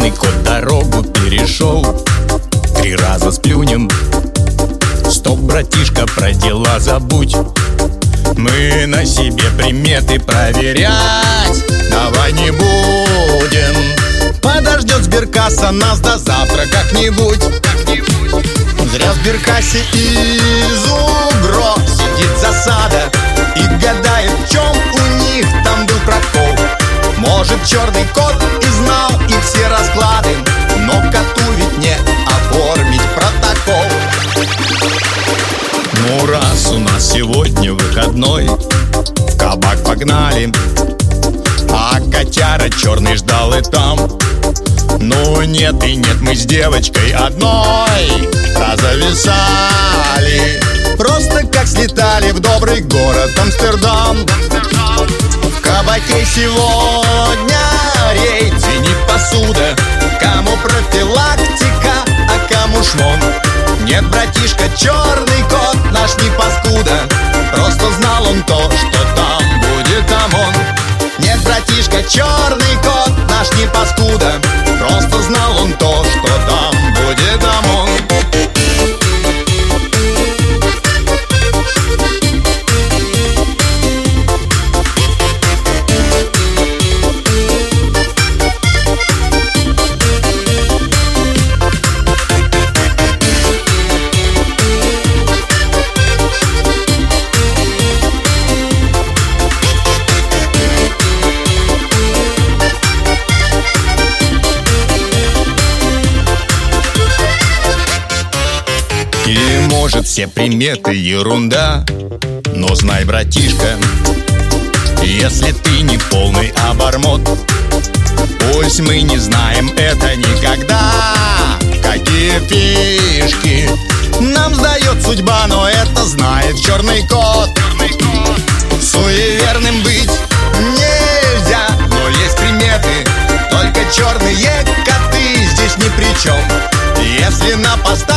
черный кот дорогу перешел. 3 раза сплюнем. Стоп, братишка, про дела забудь. Мы на себе приметы проверять давай не будем. Подождет сберкасса нас до завтра как-нибудь. Зря в сберкассе из УГРО сидит засада и гадает, в чем у них там был прокол. Может, черный кот и знал их все расклады, но коту ведь не оформить протокол. Ну, раз у нас сегодня выходной, в кабак погнали, а котяра черный ждал и там. Ну нет и нет, мы с девочкой одной зависали. Просто как слетали в добрый город Амстердам. В кабаке сегодня рейд, звенит посуда. Кому профилактика, а кому шмон. Нет, братишка, черный кот наш не паскуда. Просто знал он то, что там будет ОМОН. Нет, братишка, черный кот наш не паскуда. Просто знал он то, что там будет ОМОН. И может все приметы ерунда, но знай, братишка, если ты не полный обормот, пусть мы не знаем это никогда. Какие фишки нам сдает судьба, но это знает черный кот. Суеверным быть нельзя, но есть приметы, только черные коты здесь ни при чем. Если на пост